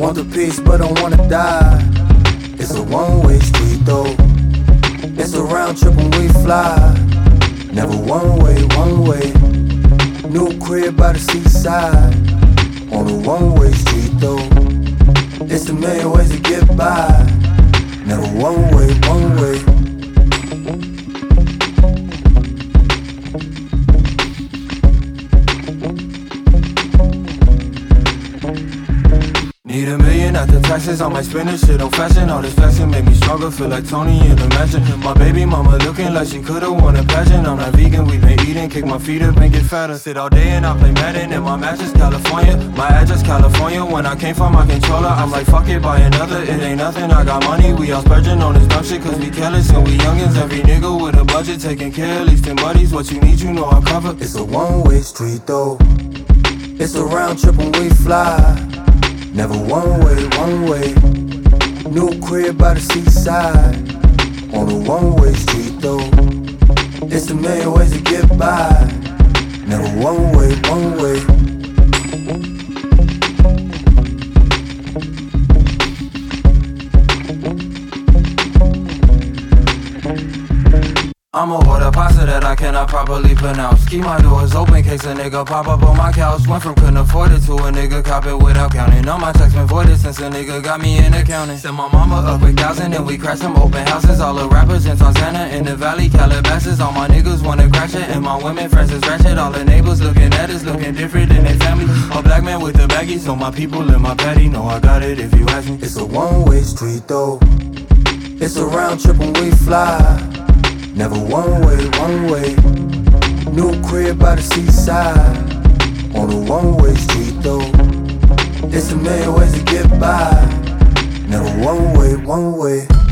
Want the peace but don't wanna die. It's a one-way street though. It's a round trip when we fly. Never one way, one way. New crib by the seaside. On a one-way street though. It's a million ways to get by. Never one way, one way. Need a million after taxes, I might spend this shit on fashion. All this fashion make me stronger, feel like Tony in a mansion. My baby mama looking like she could've won a pageant. I'm not vegan, we been eating, kick my feet up and get fatter. Sit all day and I play Madden in my mattress, California. My address, California, when I came from my controller. I'm like, fuck it, buy another, it ain't nothing, I got money. We all splurging on this dumb shit cause we careless and we youngins. Every nigga with a budget, taking care, at least in buddies. What you need, you know I cover. It's a one-way street though. It's a round trip when we fly. Never one way, one way. New crib by the seaside. On a one-way street though. It's a million ways to get by. Never one way, one way. I'ma order pasta that I cannot properly pronounce. Keep my doors open in case a nigga pop up on my couch. Went from couldn't afford it to a nigga cop it without counting. All my checks been voided since a nigga got me in accounting. Sent my mama a quick 1,000 and we crashed some open houses. All the rappers in Tarzana in the valley, Calabasas. All my niggas wanna crash it and my women friends is ratchet. All the neighbors looking at us, looking different than their family. A black man with the baggies, so my people in my patty know I got it if you ask me. It's a one-way street though. It's a round trip when we fly. Never one way, one way. New crib by the seaside. On a one-way street though. It's a million ways to get by. Never one way, one way.